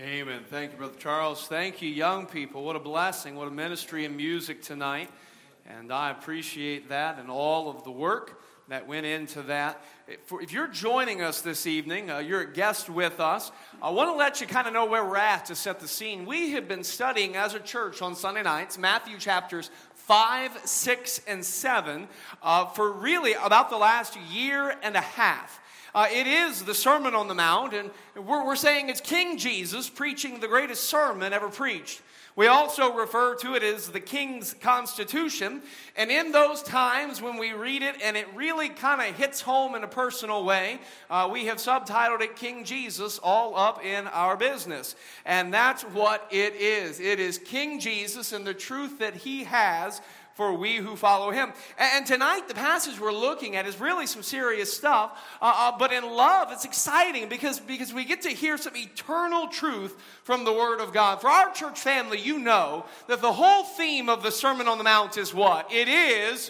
Amen. Thank you, Brother Charles. Thank you, young people. What a blessing. What a ministry in music tonight. And I appreciate that and all of the work that went into that. If you're joining us this evening, you're a guest with us, I want to let you kind of know where we're at to set the scene. We have been studying as a church on Sunday nights, Matthew chapters 5, 6, and 7 for really about the last year and a half. It is the Sermon on the Mount, and we're saying it's King Jesus preaching the greatest sermon ever preached. We also refer to it as the King's Constitution, and in those times when we read it and it really kind of hits home in a personal way, we have subtitled it King Jesus, all up in our business. And that's what it is. It is King Jesus and the truth that he has for we who follow him. And tonight, the passage we're looking at is really some serious stuff, but in love, it's exciting because we get to hear some eternal truth from the Word of God. For our church family, you know that the whole theme of the Sermon on the Mount is what? It is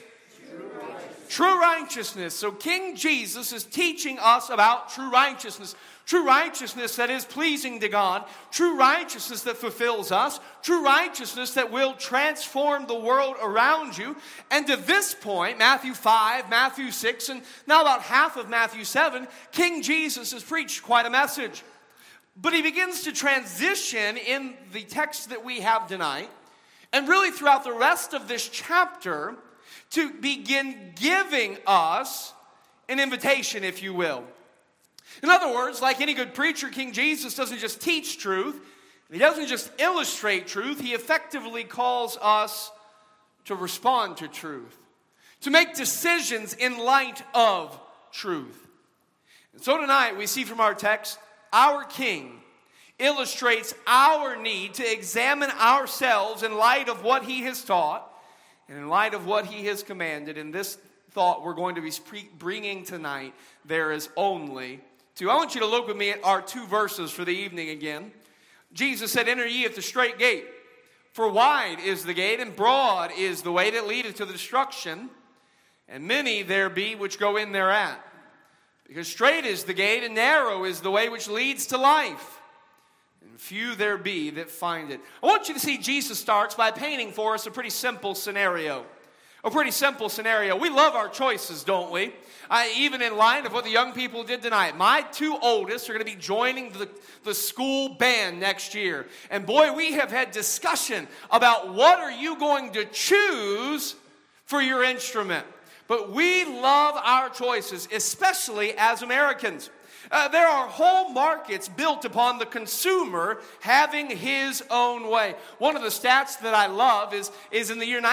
true righteousness. So King Jesus is teaching us about true righteousness. True righteousness that is pleasing to God. True righteousness that fulfills us. True righteousness that will transform the world around you. And to this point, Matthew 5, Matthew 6, and now about half of Matthew 7, King Jesus has preached quite a message. But he begins to transition in the text that we have tonight, and really throughout the rest of this chapter, to begin giving us an invitation, if you will. In other words, like any good preacher, King Jesus doesn't just teach truth. He doesn't just illustrate truth. He effectively calls us to respond to truth, to make decisions in light of truth. And so tonight we see from our text, our King illustrates our need to examine ourselves in light of what he has taught and in light of what he has commanded. In this thought we're going to be bringing tonight, there is only two. I want you to look with me at our two verses for the evening again. Jesus said, "Enter ye at the strait gate, for wide is the gate, and broad is the way that leadeth to the destruction, and many there be which go in thereat. Because strait is the gate, and narrow is the way which leads to life, and few there be that find it." I want you to see Jesus starts by painting for us a pretty simple scenario. A pretty simple scenario. We love our choices, don't we? Even in line of what the young people did tonight. My two oldest are going to be joining the school band next year. And boy, we have had discussion about what are you going to choose for your instrument. But we love our choices, especially as Americans. There are whole markets built upon the consumer having his own way. One of the stats that I love is in the year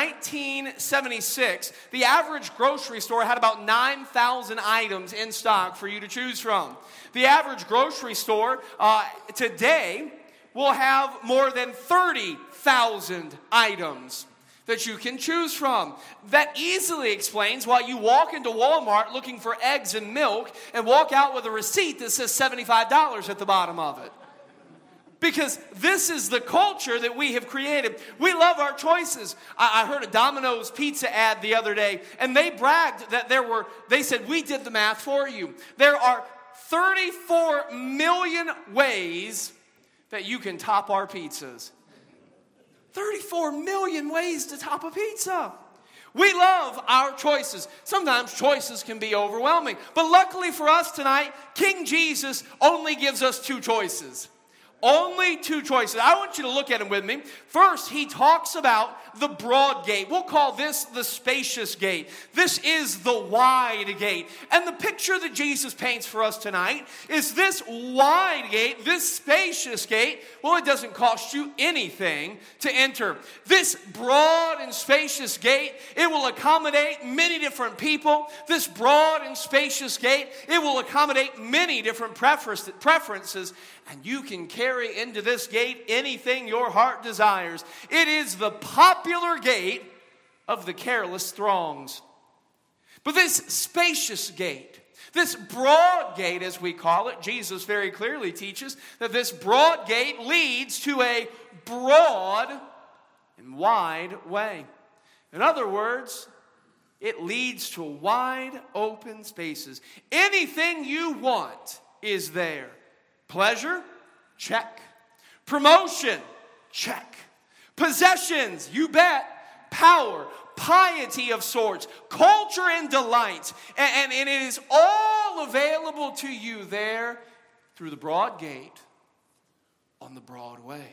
1976, the average grocery store had about 9,000 items in stock for you to choose from. The average grocery store today will have more than 30,000 items that you can choose from. That easily explains why you walk into Walmart looking for eggs and milk and walk out with a receipt that says $75 at the bottom of it. Because this is the culture that we have created. We love our choices. I heard a Domino's pizza ad the other day, and they bragged that they said, "We did the math for you. There are 34 million ways that you can top our pizzas." 34 million ways to top a pizza. We love our choices. Sometimes choices can be overwhelming. But luckily for us tonight, King Jesus only gives us two choices. Only two choices. I want you to look at them with me. First, he talks about the broad gate. We'll call this the spacious gate. This is the wide gate. And the picture that Jesus paints for us tonight is this wide gate, this spacious gate. Well, it doesn't cost you anything to enter. This broad and spacious gate, it will accommodate many different people. This broad and spacious gate, it will accommodate many different preferences. And you can carry into this gate anything your heart desires. It is the popular gate of the careless throngs. But this spacious gate, this broad gate as we call it, Jesus very clearly teaches that this broad gate leads to a broad and wide way. In other words, it leads to wide open spaces. Anything you want is there. Pleasure? Check. Promotion, check. Possessions, you bet. Power, piety of sorts, culture and delight. And it is all available to you there through the broad gate on the broad way.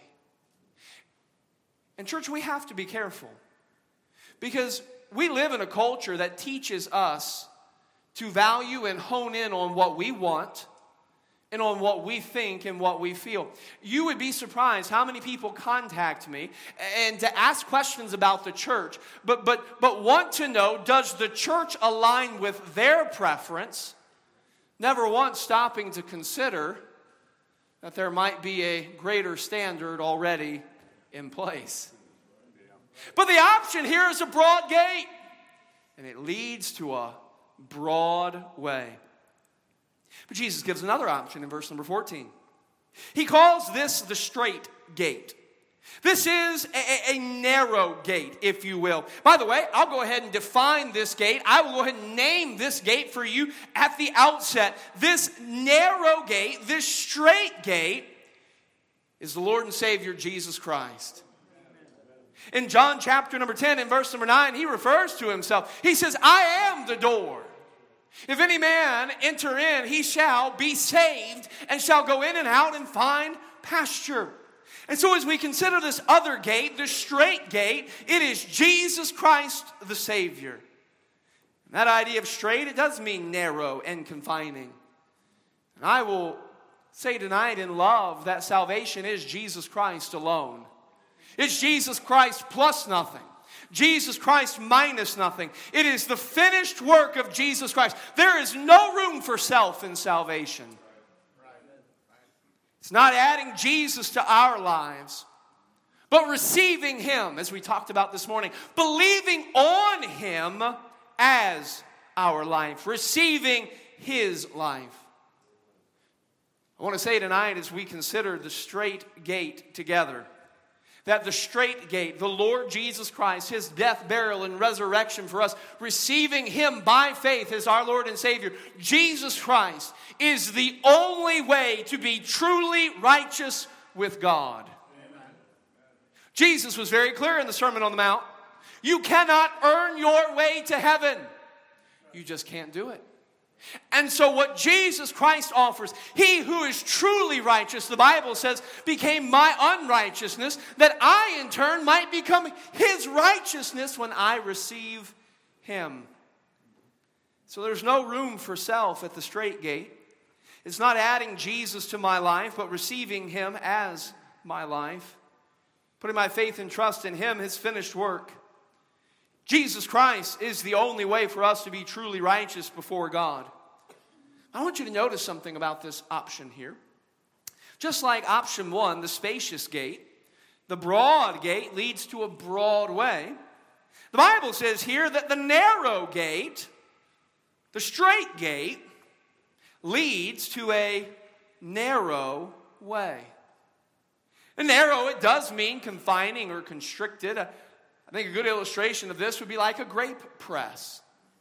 And church, we have to be careful because we live in a culture that teaches us to value and hone in on what we want and on what we think and what we feel. You would be surprised how many people contact me and to ask questions about the church, but want to know, does the church align with their preference, never once stopping to consider that there might be a greater standard already in place. But the option here is a broad gate, and it leads to a broad way. But Jesus gives another option in verse number 14. He calls this the straight gate. This is a narrow gate, if you will. By the way, I'll go ahead and define this gate. I will go ahead and name this gate for you at the outset. This narrow gate, this straight gate, is the Lord and Savior Jesus Christ. In John chapter number 10 and verse number 9, he refers to himself. He says, I am the door. If any man enter in, he shall be saved and shall go in and out and find pasture. And so as we consider this other gate, the straight gate, it is Jesus Christ the Savior. And that idea of straight, it does mean narrow and confining. And I will say tonight in love that salvation is Jesus Christ alone. It's Jesus Christ plus nothing. Jesus Christ minus nothing. It is the finished work of Jesus Christ. There is no room for self in salvation. It's not adding Jesus to our lives, but receiving Him, as we talked about this morning. Believing on Him as our life. Receiving His life. I want to say tonight as we consider the straight gate together, that the straight gate, the Lord Jesus Christ, His death, burial, and resurrection for us, receiving Him by faith as our Lord and Savior, Jesus Christ is the only way to be truly righteous with God. Amen. Jesus was very clear in the Sermon on the Mount. You cannot earn your way to heaven. You just can't do it. And so what Jesus Christ offers, He who is truly righteous, the Bible says, became my unrighteousness, that I in turn might become His righteousness when I receive Him. So there's no room for self at the straight gate. It's not adding Jesus to my life, but receiving Him as my life. Putting my faith and trust in Him, His finished work. Jesus Christ is the only way for us to be truly righteous before God. I want you to notice something about this option here. Just like option 1, the spacious gate, the broad gate leads to a broad way. The Bible says here that the narrow gate, the straight gate, leads to a narrow way. And narrow, it does mean confining or constricted. I think a good illustration of this would be like a grape press.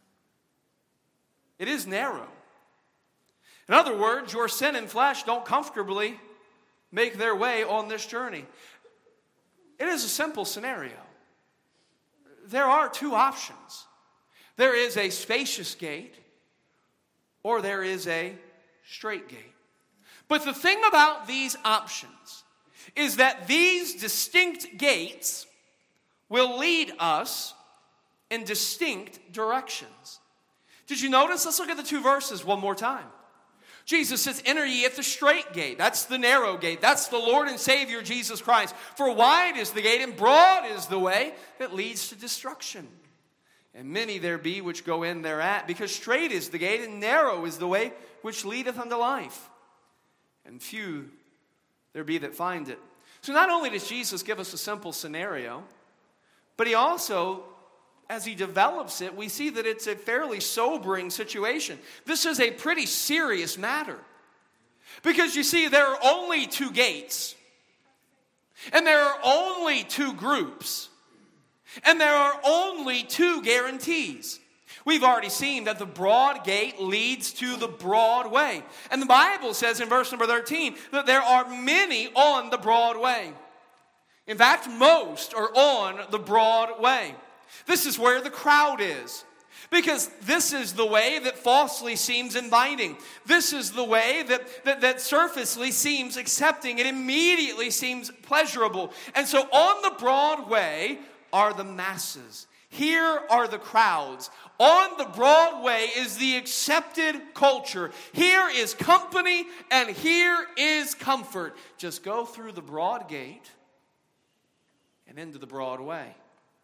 It is narrow. In other words, your sin and flesh don't comfortably make their way on this journey. It is a simple scenario. There are two options. There is a spacious gate, or there is a straight gate. But the thing about these options is that these distinct gates will lead us in distinct directions. Did you notice? Let's look at the two verses one more time. Jesus says, enter ye at the straight gate. That's the narrow gate. That's the Lord and Savior, Jesus Christ. For wide is the gate and broad is the way that leads to destruction. And many there be which go in thereat, because straight is the gate and narrow is the way which leadeth unto life. And few there be that find it. So not only does Jesus give us a simple scenario, but He also, as He develops it, we see that it's a fairly sobering situation. This is a pretty serious matter. Because you see, there are only two gates. And there are only two groups. And there are only two guarantees. We've already seen that the broad gate leads to the broad way. And the Bible says in verse number 13 that there are many on the broad way. In fact, most are on the broad way. This is where the crowd is. Because this is the way that falsely seems inviting. This is the way that surfacely seems accepting. It immediately seems pleasurable. And so on the broad way are the masses. Here are the crowds. On the broad way is the accepted culture. Here is company and here is comfort. Just go through the broad gate and into the broad way.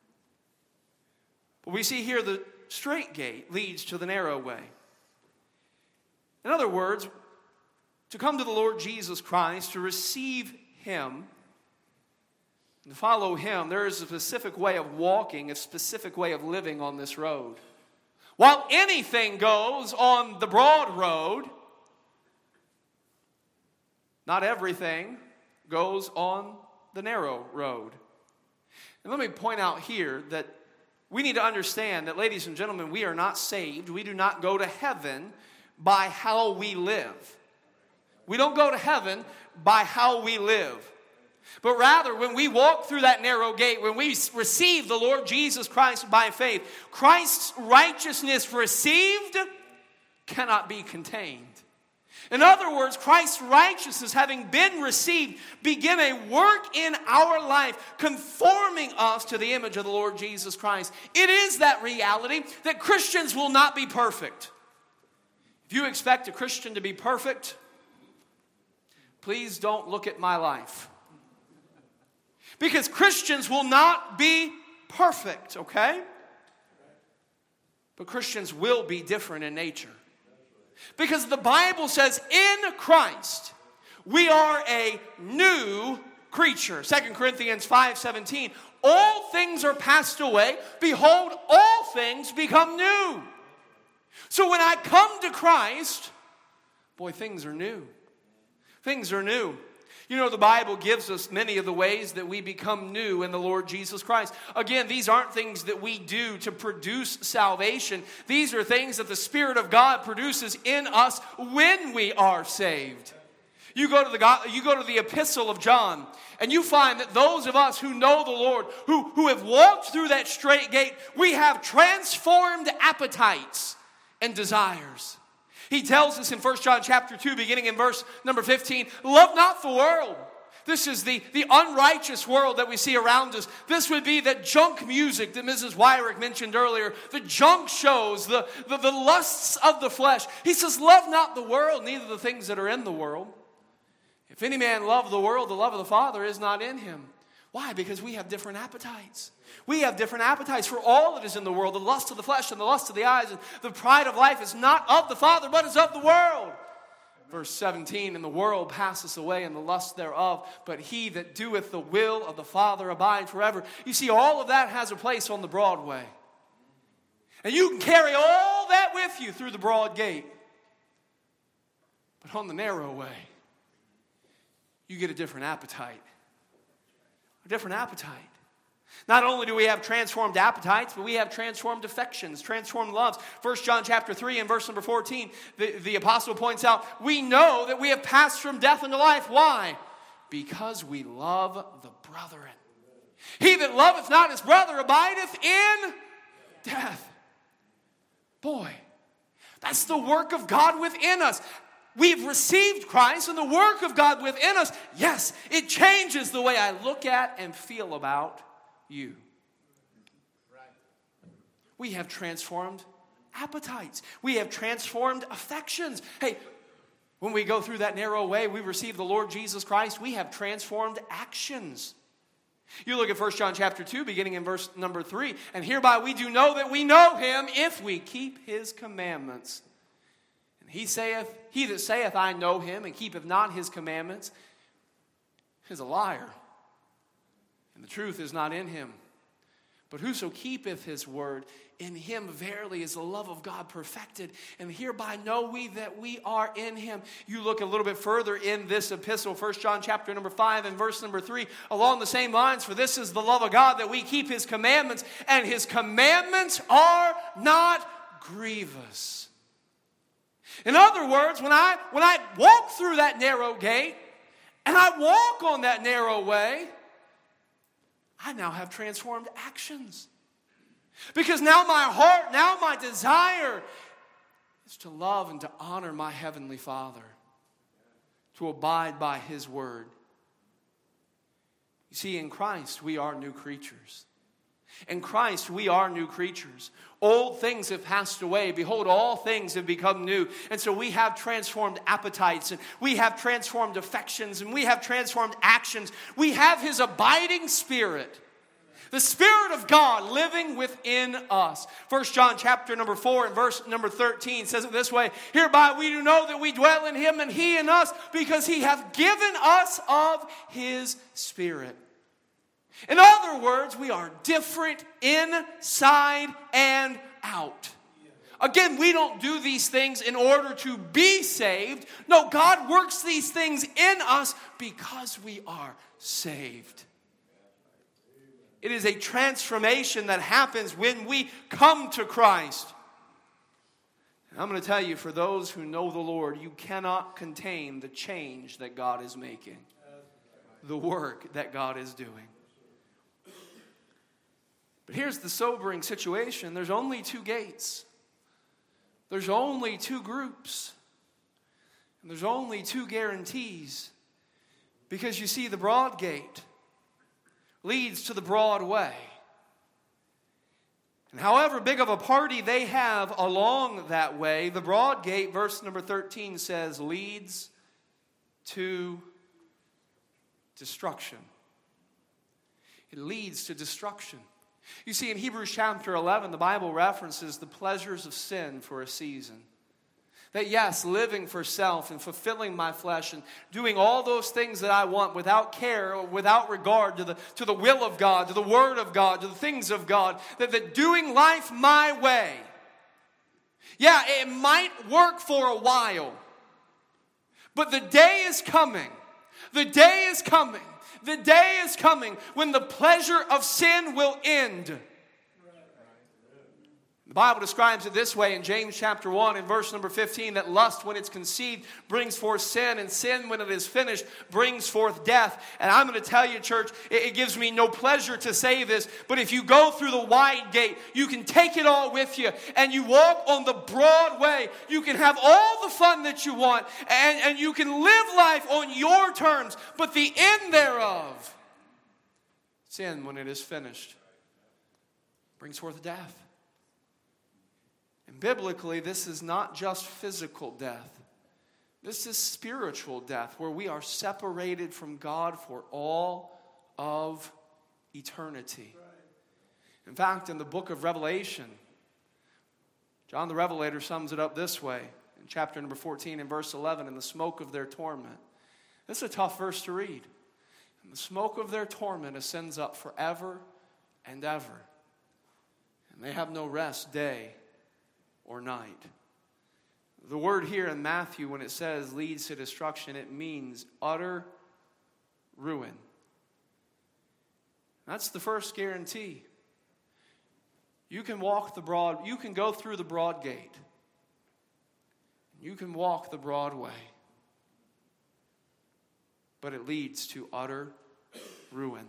But we see here the straight gate leads to the narrow way. In other words, to come to the Lord Jesus Christ, to receive Him, to follow Him, there is a specific way of walking, a specific way of living on this road. While anything goes on the broad road, not everything goes on the narrow road. And let me point out here that we need to understand that, ladies and gentlemen, we are not saved. We do not go to heaven by how we live. We don't go to heaven by how we live. But rather, when we walk through that narrow gate, when we receive the Lord Jesus Christ by faith, Christ's righteousness received cannot be contained. In other words, Christ's righteousness, having been received, begin a work in our life, conforming us to the image of the Lord Jesus Christ. It is that reality that Christians will not be perfect. If you expect a Christian to be perfect, please don't look at my life. Because Christians will not be perfect, okay? But Christians will be different in nature. Because the Bible says in Christ, we are a new creature. 2 Corinthians 5:17, all things are passed away. Behold, all things become new. So when I come to Christ, boy, things are new. Things are new. You know, the Bible gives us many of the ways that we become new in the Lord Jesus Christ. Again, these aren't things that we do to produce salvation. These are things that the Spirit of God produces in us when we are saved. You go to the Epistle of John, and you find that those of us who know the Lord, who have walked through that straight gate, we have transformed appetites and desires. He tells us in 1 John chapter 2, beginning in verse number 15, love not the world. This is the unrighteous world that we see around us. This would be that junk music that Mrs. Wyrick mentioned earlier, the junk shows, the lusts of the flesh. He says, love not the world, neither the things that are in the world. If any man love the world, the love of the Father is not in him. Why? Because we have different appetites. We have different appetites for all that is in the world. The lust of the flesh and the lust of the eyes and the pride of life is not of the Father, but is of the world. Verse 17, and the world passeth away and the lust thereof, but he that doeth the will of the Father abide forever. You see, all of that has a place on the broad way. And you can carry all that with you through the broad gate. But on the narrow way, you get a different appetite. A different appetite. Not only do we have transformed appetites, but we have transformed affections, transformed loves. 1 John chapter 3 and verse number 14, the apostle points out, we know that we have passed from death into life. Why? Because we love the brethren. He that loveth not his brother abideth in death. Boy, that's the work of God within us. We've received Christ and the work of God within us. Yes, it changes the way I look at and feel about you. We have transformed appetites. We have transformed affections. Hey, when we go through that narrow way, we receive the Lord Jesus Christ. We have transformed actions. You look at 1 John chapter 2, beginning in verse number 3. And hereby we do know that we know him if we keep his commandments. And he that saith, I know him, and keepeth not his commandments, is a liar. And the truth is not in him. But whoso keepeth his word, in him verily is the love of God perfected. And hereby know we that we are in him. You look a little bit further in this epistle, 1 John chapter number 5 and verse number 3, along the same lines. For this is the love of God, that we keep his commandments, and his commandments are not grievous. In other words, when I walk through that narrow gate and I walk on that narrow way, I now have transformed actions. Because now my heart, now my desire is to love and to honor my Heavenly Father, to abide by His Word. You see, in Christ, we are new creatures. In Christ, we are new creatures. Old things have passed away. Behold, all things have become new. And so we have transformed appetites, and we have transformed affections, and we have transformed actions. We have His abiding Spirit, the Spirit of God living within us. 1 John chapter number 4 and verse number 13 says it this way: hereby we do know that we dwell in Him and He in us, because He hath given us of His Spirit. In other words, we are different inside and out. Again, we don't do these things in order to be saved. No, God works these things in us because we are saved. It is a transformation that happens when we come to Christ. And I'm going to tell you, for those who know the Lord, you cannot contain the change that God is making, the work that God is doing. But here's the sobering situation. There's only two gates. There's only two groups. And there's only two guarantees. Because you see, the broad gate leads to the broad way. And however big of a party they have along that way, the broad gate, verse number 13 says, leads to destruction. It leads to destruction. You see, in Hebrews chapter 11, the Bible references the pleasures of sin for a season. That yes, living for self and fulfilling my flesh and doing all those things that I want without care or without regard to the will of God, to the Word of God, to the things of God, that doing life my way, yeah, it might work for a while, but the day is coming. The day is coming. The day is coming when the pleasure of sin will end. The Bible describes it this way in James chapter 1 and verse number 15, that lust, when it's conceived, brings forth sin, and sin, when it is finished, brings forth death. And I'm going to tell you, church, it gives me no pleasure to say this, but if you go through the wide gate, you can take it all with you, and you walk on the broad way. You can have all the fun that you want, and you can live life on your terms, but the end thereof, sin, when it is finished, brings forth death. And biblically, this is not just physical death. This is spiritual death, where we are separated from God for all of eternity. In fact, in the book of Revelation, John the Revelator sums it up this way in chapter number 14 and verse 11, in the smoke of their torment. This is a tough verse to read. And the smoke of their torment ascends up forever and ever. And they have no rest day or night. The word here in Matthew, when it says leads to destruction, it means utter ruin. That's the first guarantee. You can go through the broad gate. You can walk the broad way. But it leads to utter ruin.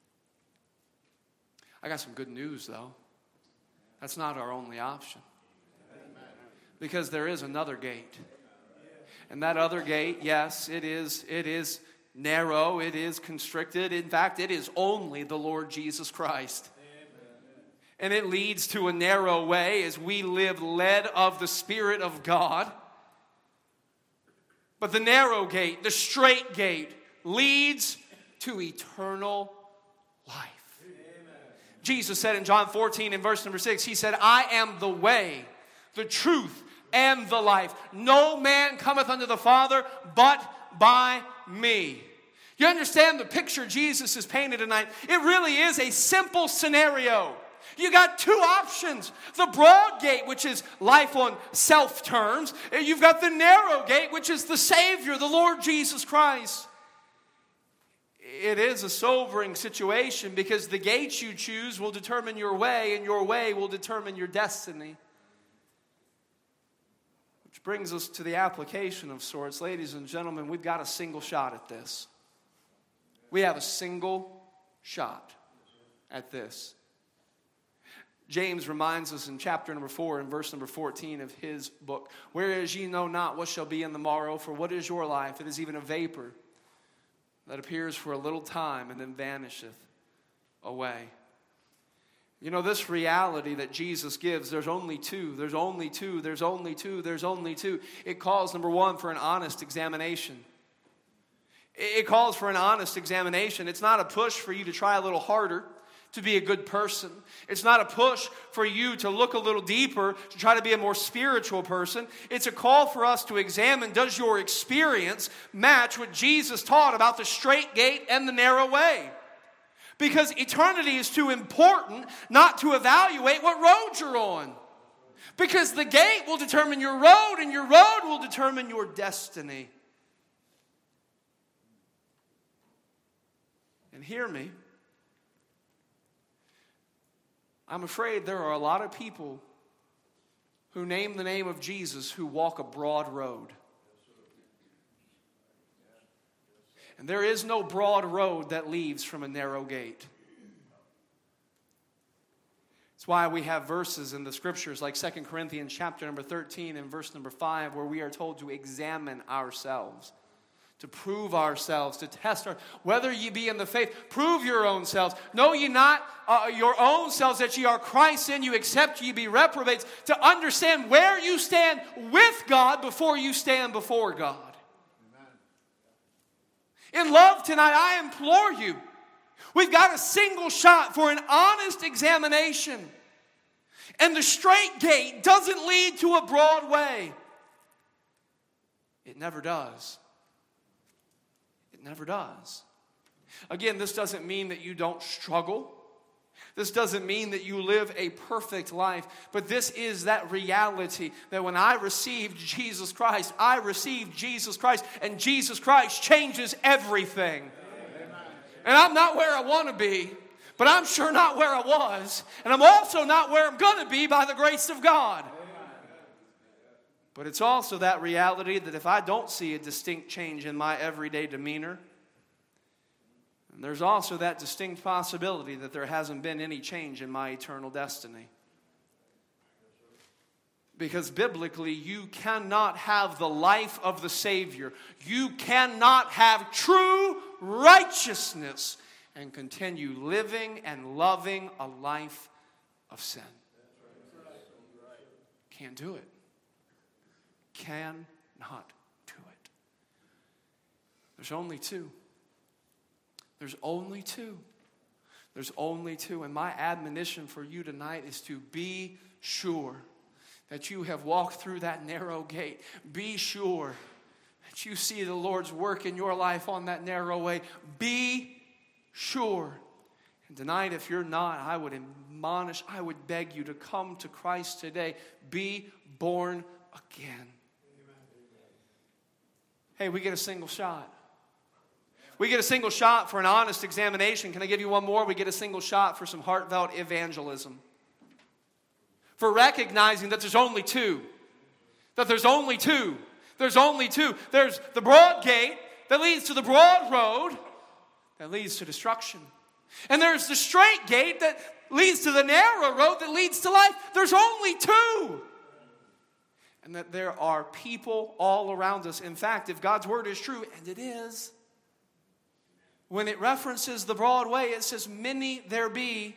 I got some good news, though. That's not our only option. Because there is another gate. And that other gate, yes, it is narrow, it is constricted. In fact, it is only the Lord Jesus Christ. And it leads to a narrow way as we live led of the Spirit of God. But the narrow gate, the straight gate, leads to eternal life. Jesus said in John 14 in verse number 6, He said, I am the way, the truth, and the life. No man cometh unto the Father but by me. You understand the picture Jesus has painted tonight? It really is a simple scenario. You got two options. The broad gate, which is life on self terms. You've got the narrow gate, which is the Savior, the Lord Jesus Christ. It is a sobering situation, because the gate you choose will determine your way, and your way will determine your destiny. brings us to the application of sorts. Ladies and gentlemen, we've got a single shot at this. We have a single shot at this. James reminds us in chapter number 4 and verse number 14 of his book, "Whereas ye know not what shall be in the morrow, for what is your life? It is even a vapor that appears for a little time and then vanisheth away." You know, this reality that Jesus gives, there's only two. It calls, number one, for an honest examination. It calls for an honest examination. It's not a push for you to try a little harder to be a good person. It's not a push for you to look a little deeper to try to be a more spiritual person. It's a call for us to examine, does your experience match what Jesus taught about the straight gate and the narrow way? Because eternity is too important not to evaluate what road you're on. Because the gate will determine your road, and your road will determine your destiny. And hear me. I'm afraid there are a lot of people who name the name of Jesus who walk a broad road. And there is no broad road that leads from a narrow gate. That's why we have verses in the scriptures like 2 Corinthians chapter number 13 and verse number 5 where we are told to examine ourselves, to prove ourselves, to test whether ye be in the faith, prove your own selves. Know ye not your own selves that ye are Christ in you, except ye be reprobates, to understand where you stand with God before you stand before God. In love tonight, I implore you, we've got a single shot for an honest examination. And the straight gate doesn't lead to a broad way. It never does. It never does. Again, this doesn't mean that you don't struggle. This doesn't mean that you live a perfect life, but this is that reality that when I received Jesus Christ, I received Jesus Christ, and Jesus Christ changes everything. Amen. And I'm not where I want to be, but I'm sure not where I was, and I'm also not where I'm going to be by the grace of God. But it's also that reality that if I don't see a distinct change in my everyday demeanor, and there's also that distinct possibility that there hasn't been any change in my eternal destiny. Because biblically, you cannot have the life of the Savior. You cannot have true righteousness and continue living and loving a life of sin. Can't do it. Cannot do it. There's only two. There's only two. There's only two. And my admonition for you tonight is to be sure that you have walked through that narrow gate. Be sure that you see the Lord's work in your life on that narrow way. Be sure. And tonight, if you're not, I would admonish, I would beg you to come to Christ today. Be born again. Hey, we get a single shot. We get a single shot for an honest examination. Can I give you one more? We get a single shot for some heartfelt evangelism. For recognizing that there's only two. That there's only two. There's only two. There's the broad gate that leads to the broad road that leads to destruction. And there's the straight gate that leads to the narrow road that leads to life. There's only two. And that there are people all around us. In fact, if God's word is true, and it is, when it references the broad way, it says, many there be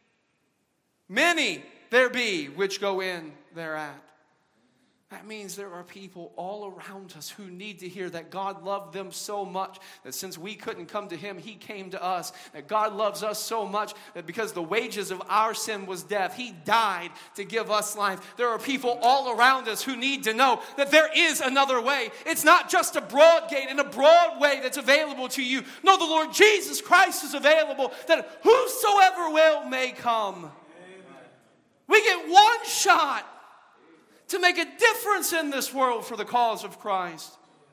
which go in thereat. That means there are people all around us who need to hear that God loved them so much that since we couldn't come to Him, He came to us. That God loves us so much that because the wages of our sin was death, He died to give us life. There are people all around us who need to know that there is another way. It's not just a broad gate and a broad way that's available to you. No, the Lord Jesus Christ is available, that whosoever will may come. Amen. We get one shot to make a difference in this world for the cause of Christ.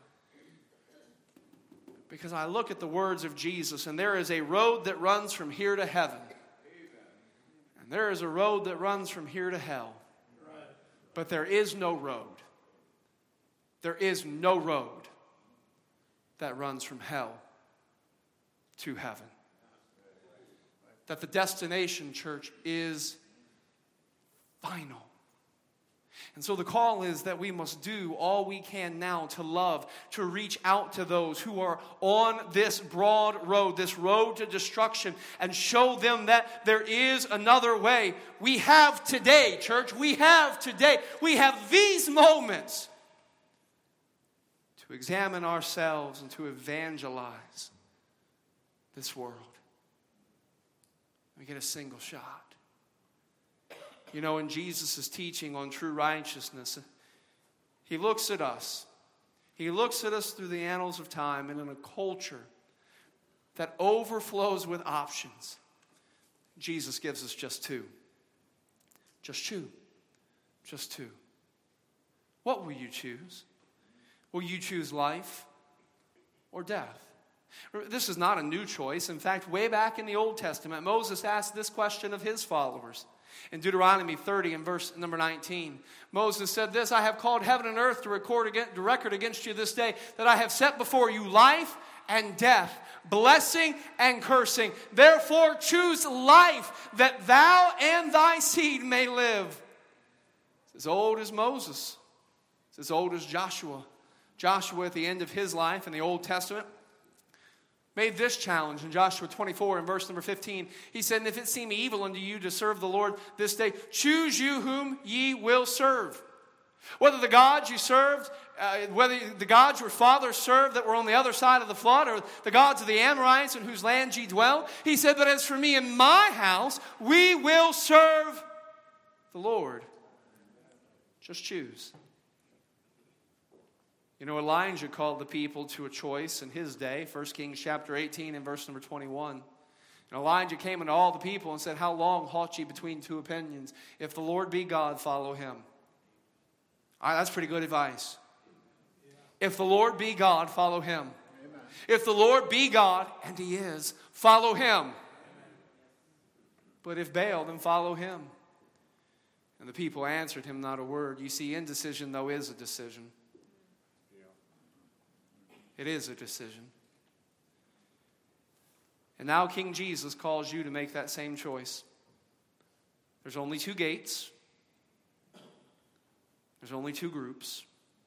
Because I look at the words of Jesus, and there is a road that runs from here to heaven. And there is a road that runs from here to hell. But there is no road There is no road that runs from hell to heaven. That the destination, church, is final. And so the call is that we must do all we can now to love, to reach out to those who are on this broad road, this road to destruction, and show them that there is another way. We have today, church, we have these moments to examine ourselves and to evangelize this world. We get a single shot. You know, in Jesus' teaching on true righteousness, he looks at us. He looks at us through the annals of time, and in a culture that overflows with options, Jesus gives us just two. Just two. Just two. What will you choose? Will you choose life or death? This is not a new choice. In fact, way back in the Old Testament, Moses asked this question of his followers. In Deuteronomy 30 and verse number 19, Moses said this, I have called heaven and earth to record against you this day that I have set before you life and death, blessing and cursing. Therefore choose life that thou and thy seed may live. It's as old as Moses. It's as old as Joshua. Joshua at the end of his life in the Old Testament made this challenge in Joshua 24 and verse number 15. He said, and if it seem evil unto you to serve the Lord this day, choose you whom ye will serve. Whether the gods you served, whether the gods your fathers served that were on the other side of the flood, or the gods of the Amorites in whose land ye dwell. He said, but as for me and my house, we will serve the Lord. Just choose. You know, Elijah called the people to a choice in his day, 1 Kings chapter 18 and verse number 21. And Elijah came unto all the people and said, how long halt ye between two opinions? If the Lord be God, follow him. All right, that's pretty good advice. If the Lord be God, follow him. Amen. If the Lord be God, and he is, follow him. Amen. But if Baal, then follow him. And the people answered him not a word. You see, indecision, though, is a decision. It is a decision. And now King Jesus calls you to make that same choice. There's only two gates. There's only two groups.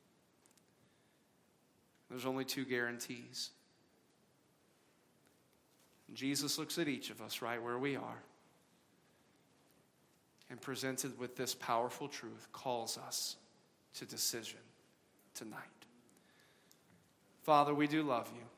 There's only two guarantees. And Jesus looks at each of us right where we are and presented with this powerful truth calls us to decision tonight. Father, we do love you.